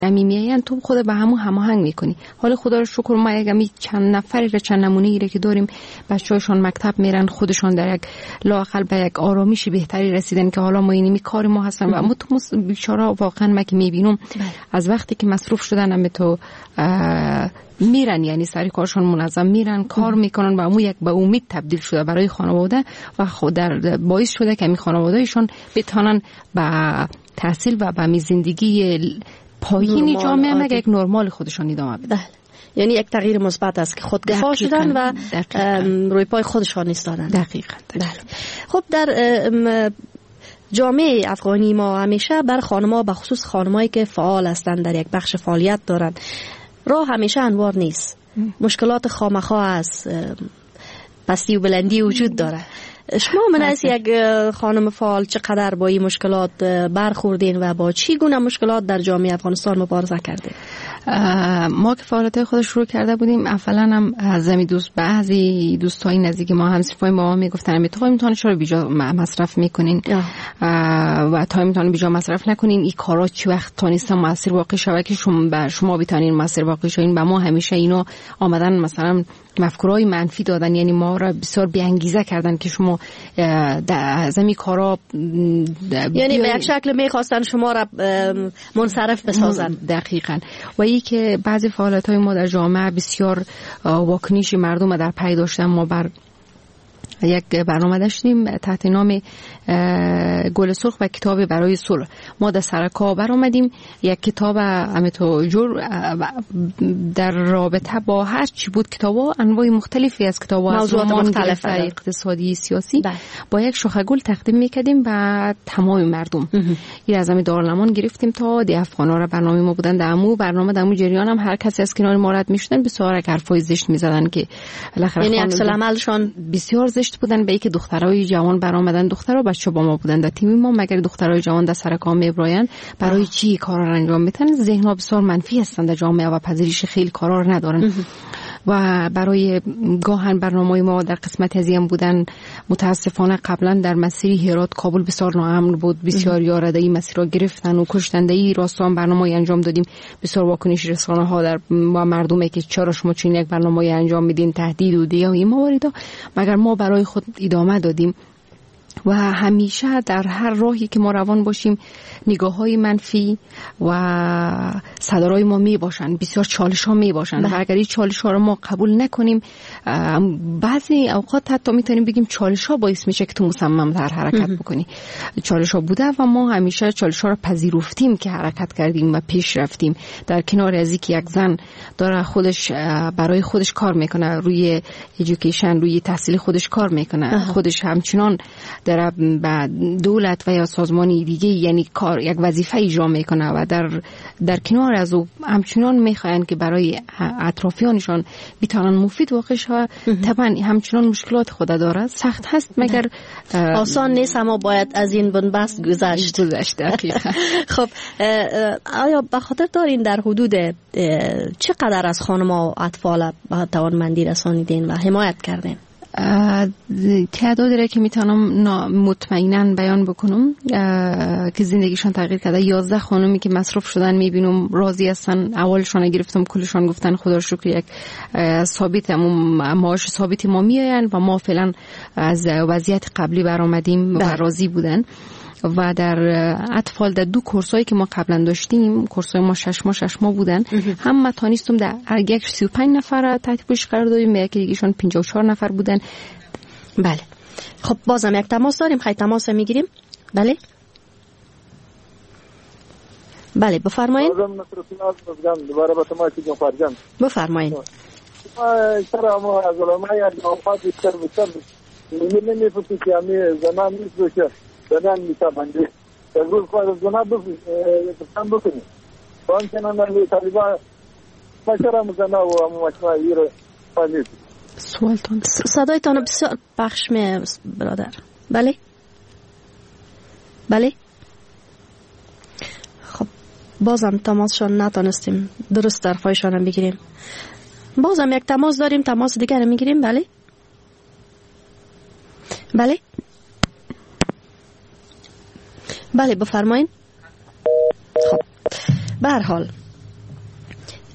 میایین تو خود به همون هماهنگ میکنی. حالا خدا رو شکر ما اگه چند نفری را چند نمونه ای که داریم بچه‌هاشون مکتب میرن، خودشون در یک لااقل به یک آرامش بهتری رسیدن که حالا ما اینی کار ما هستن و اما تو بیچاره واقعا ما که میبینم از وقتی که مصروف شدن هم تو میرن، یعنی سری کارشون منظم میرن کار میکنن و امو یک به امید تبدیل شده برای خانواده و خود در باعث شده که می خانوادهشون بتونن با تحصیل و با زندگی پایین جامعه مگه یک نرمال خودشون ادامه بدن. یعنی یک تغییر مثبت است که خودکفا شدن و روی پای خودشان ایستادن. دقیقاً. خب در جامعه افغانی ما همیشه بر خانم‌ها، به خصوص خانمایی که فعال هستند در یک بخش فعالیت دارند، راه همیشه هموار نیست. مشکلات خامخا است، پستی و بلندی وجود داره. شما من از یک خانم فعال چقدر با این مشکلات برخوردین و با چی گونه مشکلات در جامعه افغانستان مبارزه کردین؟ ما که فعالیت خود شروع کرده بودیم، اولا هم از بعضی دوستای نزدیک ما همسفای ما میگفتن تو میتونی چرا بیجا مصرف میکنین و تا میتونی بیجا مصرف نکنین، این کارا چی وقت تونسته موثر واقع شوه که شما بتونین موثر واقع شوین. و ما همیشه اینو آمدن مثلا مفکورای منفی دادن، یعنی ما را بسیار بی‌انگیزه کردن که شما از این کارا یعنی به یک شکل میخواستن شما را منصرف بسازن. دقیقاً. و این که بعضی فعالیت‌های ما در جامعه بسیار واکنش مردم در پی داشتن. ما بر یک برنامه داشتیم تحت نام گل سرخ و کتاب برای صلح. ما در سرکا برآمدیم یک کتاب همینطور جور در رابطه با هر چی بود، کتابا انواع مختلفی از کتابا، موضوعات مختلف اقتصادی، سیاسی با یک شاخه گل تقدیم می‌کردیم به تمام مردم. این از همین دارالمان گرفتیم تا دی افغانا را برنامه ما بودن دمو برنامه دمو جریان هم هر کسی از کنار ما رد می‌شدن بسیار حرفای زشت می‌زدن که بالاخره یعنی عکس العملشون بسیار زشت بودن. به اینکه دخترای جوان برآمدن، دخترها بچه با ما بودن در تیم ما، مگر دخترای جوان در سر کار میبراین برای چی کارا رو انجام میدن؟ ذهنها بسیار منفی هستند در جامعه و پذیرش خیلی کارا رو ندارن. و برای گاهن برنامه‌های ما در قسمت ازیم بودن. متاسفانه قبلا در مسیر هرات کابل بسیار ناامن بود، بسیار یارده‌ای مسیرها گرفتن و کشتنده‌ای راستان برنامه‌ای انجام دادیم. بسیار واکنش رسانه‌ها در با مردمی که چرا شما چنین یک برنامه‌ای انجام میدین، تهدید و دیگه این مواردا، مگر ما برای خود ادامه دادیم. و همیشه در هر راهی که ما روان باشیم نگاه‌های منفی و صدرای ما می باشن، بسیار چالش‌ها می باشن و اگر این چالش‌ها رو ما قبول نکنیم، بعضی اوقات حتی میتونیم بگیم چالش‌ها باعث میشه که تو مصمم در حرکت بکنی. چالش‌ها بوده و ما همیشه چالش‌ها رو پذیرفتیم که حرکت کردیم و پیش رفتیم. در کنار از اینکه یک زن داره خودش برای خودش کار میکنه، روی ایژوکیشن، روی تحصیل خودش کار میکنه، خودش همچنان در دولت و یا سازمانی دیگه یعنی کار یک وظیفه اجرا میکنه و در کنار از او همچنان میخواین که برای اطرافیانشان بتونن مفید واقع شه. طبعا همچنان مشکلات خود داره، سخت هست مگر آسان نیست، اما باید از این بنبست گذشت. خب آیا به خاطر دارین در حدود چقدر از خانم‌ها و اطفال به توانمندی رسانیدین و حمایت کردین؟ تعدادی را که میتونم مطمئنا بیان بکنم که زندگیشان تغییر کرده. 11 خانمی که مصروف شدن میبینم راضی هستن. اولشان گرفتم کلشان گفتن خدا رو شکر یک ثابت معاش ثابت ما میآیند و ما فعلا از وضعیت قبلی برآمدیم و راضی بودن. و در اطفال در 2 کورسایی که ما قبلا داشتیم، کورسای ما 6 ماه بودن، هم ما تانستم در یک 35 نفر تحت پوشش قرار دادیم، یکی دیگهشون 54 نفر بودن. بله. خب بازم یک تماس داریم، خیلی تماس میگیریم. بله بله بفرمایید. بفرمایید. چرا ما از علمای افغانستان بیشتر نمی‌فهمیم که همه زمان نیست که زنان می‌توانند روز خود زنان بکنیم. وان کنن در طالبان مشورت مزنا و مشورت رو فهمید. سوالتون صدایتان بسیار پخش می برادر. بله بله. خب بازم تماسشان نتونستیم درست طرفایشان هم بگیریم. بازم یک تماس داریم، تماس دیگر میگیریم. بله بله بله بفرمایید. خب به هر حال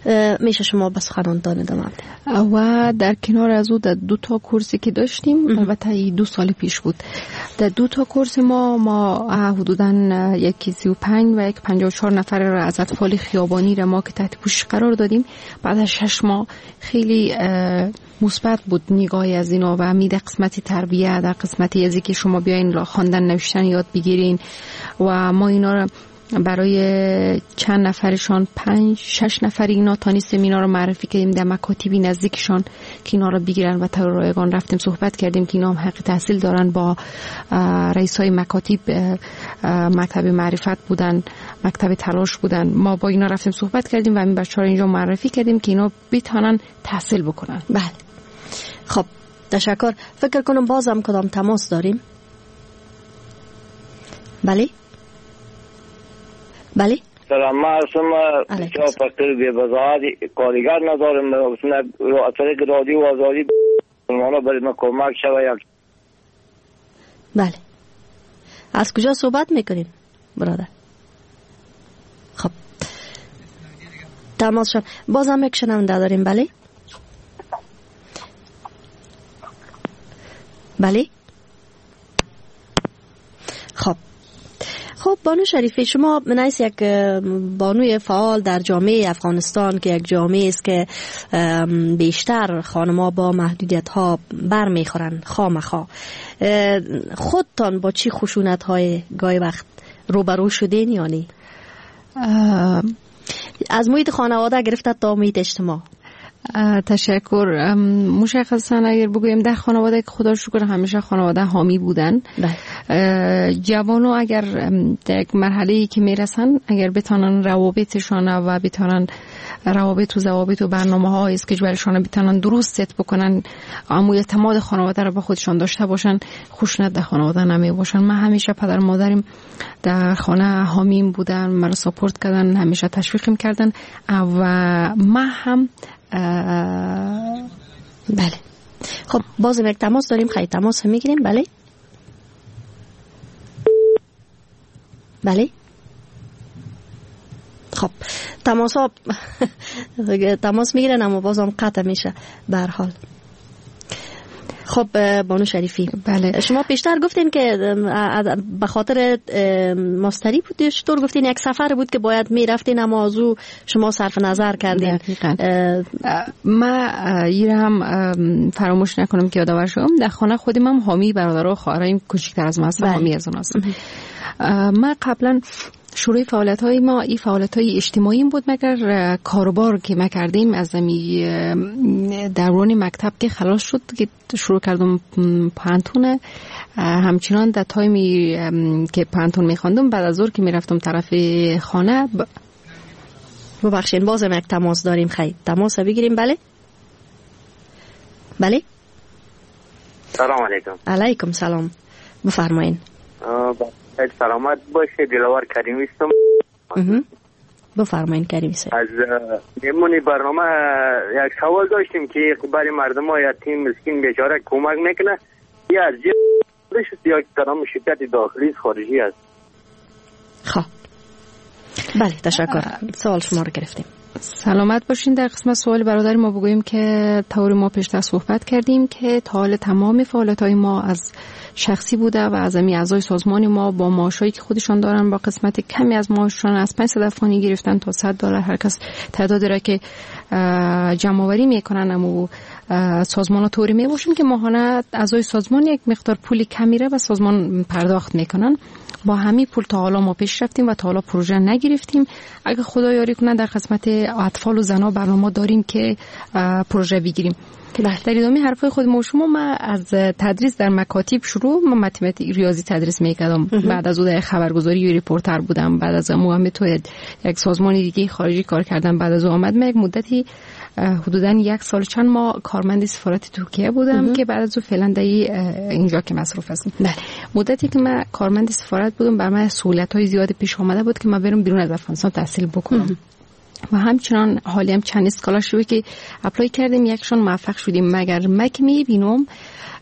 میشه شما به سخنانتان ادامه بدید. و در کنار از او در 2 تا کورسی که داشتیم، البته 2 سال پیش بود، در 2 تا کورس ما حدوداً یکی 35 و یک 54 نفر را از اطفال خیابانی را ما که تحت پوشش قرار دادیم. بعد از 6 ماه خیلی مثبت بود نگاهی از اینا و در قسمتی تربیت، در قسمتی ازی که شما بیاین خواندن نوشتن یاد بگیرین و ما اینا را برای چند نفرشان 5-6 نفر اینا تانیستیم اینا رو معرفی کردیم در مکاتبی نزدیکشان که اینا رو بگیرن و تا رایگان رفتیم صحبت کردیم که اینا هم حق تحصیل دارن. با رئیسای مکاتب، مکتب معرفت بودن، مکتب تلاش بودن، ما با اینا رفتیم صحبت کردیم و این بچه‌ها رو اینجا معرفی کردیم که اینا بتونن تحصیل بکنن. بله خب تشکر. فکر کنم بازم کدام تماس داریم. بله بله سلام، ما اصلا چه فقیر به بزاعت کارگر ندارم، اصلا از طریق رادیو آزادی اونا برای ما کمک شوه. یک بله از کجا صحبت میکنیم برادر؟ خب تماس شد. بازم یک شنونده داریم. بله بله خب بانو شریفی، شما منایس یک بانوی فعال در جامعه افغانستان که یک جامعه است که بیشتر خانم‌ها با محدودیت ها بر میخورن خامخا، خودتان با چی خشونت های گاهی وقت روبرو شدین؟ یعنی از محیط خانواده گرفته تا محیط اجتماع؟ تشکر. مشخصا اگر بگویم در خانواده که خدا شکر همیشه خانواده حامی بودن، جوانو اگر در یک مرحله‌ای که میرسن اگر بتونن روابطشان و بتونن روابط و ضوابط و برنامه‌های است که برایشان بتونن درست ست بکنن، اما اعتماد خانواده را به خودشان داشته باشن، خشونت در خانواده نمی باشن. من همیشه پدر مادرم در خانه حامیم بودن، مرا ساپورت کردن، همیشه تشویقم کردن و من هم بله. خب بازم یک تماس داریم. خیلی تماس میگیریم. بله بله خب تماس میگیرن اما بازم قطع میشه به هر حال. خب بانو شریفی، بله شما پیشتر گفتین که به خاطر ماستری بود، چطور گفتین یک سفر بود که باید میرفتین اما از او شما صرف نظر کردین؟ ما این هم فراموش نکنم که یادآور شدم، در خانه خودم هم حامی برادر و خواهرام کوچکتر از ما هستن، حامی از اون هستم. ما قبلا شروع فعالیت‌های ما این فعالیت‌های اجتماعی بود، مگر کاروبار که ما کردیم از دوران مکتب که خلاص شد که شروع کردم پانتون، همچنان در تایمی که پانتون می‌خواندم بعد از ظهر که میرفتم طرف خانه. ببخشید بازم یک تماس داریم. خیلی تماس بگیریم. بله بله سلام علیکم. علیکم سلام، بفرمایید. سلامت باشه، دلاور کریمی هستم. بفرمایید کریمی صاحب. از میمونی برنامه یک سوال داشتیم که برای مردم ها یتیم مسکین بیچاره کمک میکنه یا از جیبش یا کدام شرکت داخلی خارجی است؟ خب بله تشکر. سوال شما رو گرفتیم. سلامت باشین. در قسمت سوال برادر ما بگوییم که طور ما پیشتر صحبت کردیم که تا حال تمام فعالیت‌های ما از شخصی بوده و از اعضای سازمان ما با معاشایی که خودشان دارن با قسمت کمی از معاششان از 500 افغانی گرفتن تا $100 هر کس تعدادی را که جمع آوری میکنن اما سازمان طوری میباشیم که ماهانه اعضای سازمان یک مقدار پولی کمی را به سازمان پرداخت میکنن. با همین پول تا حالا ما پیش رفتیم و تا حالا پروژه نگرفتیم. اگه خدا یاری کنه در قسمت اطفال و زنا برنامه داریم که پروژه بگیریم. در ادامه حرفای خود ما از تدریس در مکاتب شروع، من متمتیک ریاضی تدریس میکردم. بعد از اون در خبرگزاری و ریپورتر بودم. بعد از اون تو یک سازمان دیگه خارجی کار کردم. بعد از اون آمد من یک مدتی حدوداً 1 سال چند ماه کارمند سفارت ترکیه بودم که بعد از اون فعلا در اینجا که مصروف هستم. مدتی که من کارمند سفارت بودم بر من سهولت‌های زیاد پیش آمده بود که من برم بیرون از افغانستان تحصیل بکنم. و همچنان حالی هم چند اسکالرشیپی که اپلای کردیم یکشون موفق شدیم. مگر من که میبینم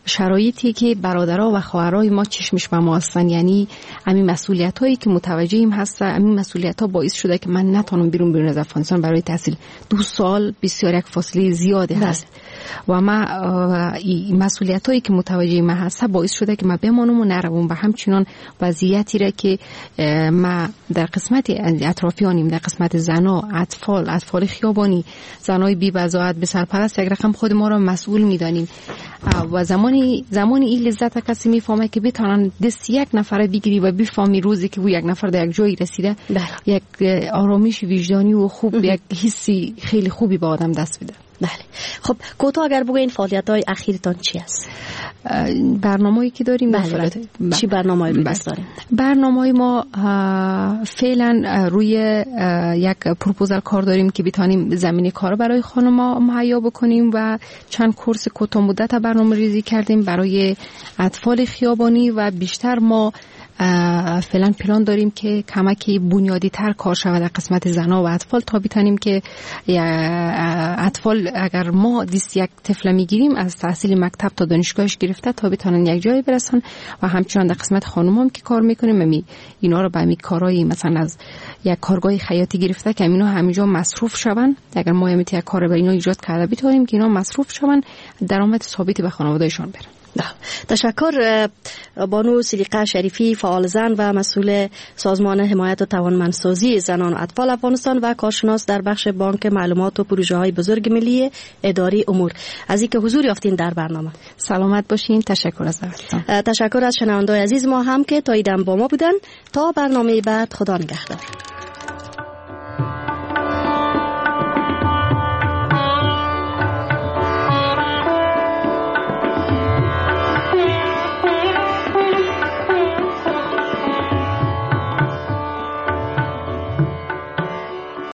شرایطی که برادرها و خواهرای ما چشمش به ما هستن، یعنی همین مسئولیت هایی که متوجهیم هستن، همین مسئولیت ها باعث شده که من نتونم بیرون از افغانستان برای تحصیل. 2 سال بسیار یک فاصله زیاده هست و ما مسئولیت هایی که متوجه ما هست باعث شده که ما بمانم و نروم. و همچنان وضعیتی را که ما در قسمت اطرافیانیم، در قسمت زنا، اطفال خیابانی، زنای بی بضاعت، به سرپرست، یک رقم خود ما را مسئول میدانیم و زمانی این لذت کسی میفهمه که بتونن دست یک نفر بگیری و بفهمی روزی که او یک نفر در یک جایی رسیده، یک آرامش وجدانی و خوب، یک حسی خیلی خوبی به آدم دست بده. بله. خب کوتاه اگر بگوین فعالیت‌های اخیرتان چی است؟ برنامه‌ای که داریم. چی برنامه‌ای رو داریم؟ برنامه‌ای ما فعلا روی یک پروپوزال کار داریم که بتونیم زمینه کار برای خانم‌ها مهیا بکنیم و چند کورس کوتاه مدت برنامه‌ریزی کردیم برای اطفال خیابانی و بیشتر ما فعلا پلان داریم که کمکی بنیادی تر کار شود در قسمت زنا و اطفال تا بتونیم که اطفال اگر ما دیست یک طفل میگیریم از تحصیل مکتب تا دانشگاهش گرفته تا بتونن یک جایی برسن و همچنان در قسمت خانم هم که کار میکنیم اینا رو به همین کارهای مثلا از یک کارگاه خیاطی گرفته که اینا همینجا مصروف شون. اگر ما یک کار به اینا ایجاد کرده بتونیم که اینا مصروف شون، درآمد ثابتی به خانواده‌شان بره. تشکر بانو صدیقه شریفی، فعال زن و مسئول سازمان حمایت و توانمندسازی زنان و اطفال افغانستان و کارشناس در بخش بانک معلومات و پروژه های بزرگ ملی اداری امور، از اینکه حضور یافتین در برنامه. سلامت باشین. تشکر از دعوتتان. تشکر از شنوندگان عزیز ما هم که تا ایدم با ما بودن. تا برنامه بعد، خدا نگهدار.